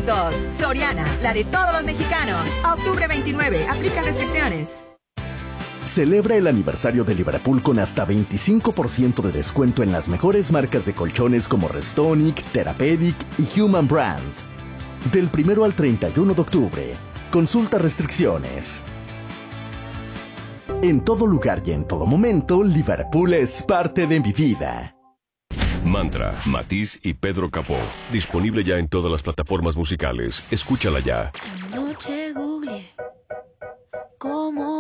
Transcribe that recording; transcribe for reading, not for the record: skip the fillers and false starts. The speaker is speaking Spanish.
productos. Soriana, la de todos los mexicanos. A octubre 29, aplica restricciones. Celebra el aniversario de Liverpool con hasta 25% de descuento en las mejores marcas de colchones como Restonic, Therapeutic y Human Brands. Del 1 al 31 de octubre. Consulta restricciones. En todo lugar y en todo momento, Liverpool es parte de mi vida. Mantra, Matiz y Pedro Capó. Disponible ya en todas las plataformas musicales. Escúchala ya.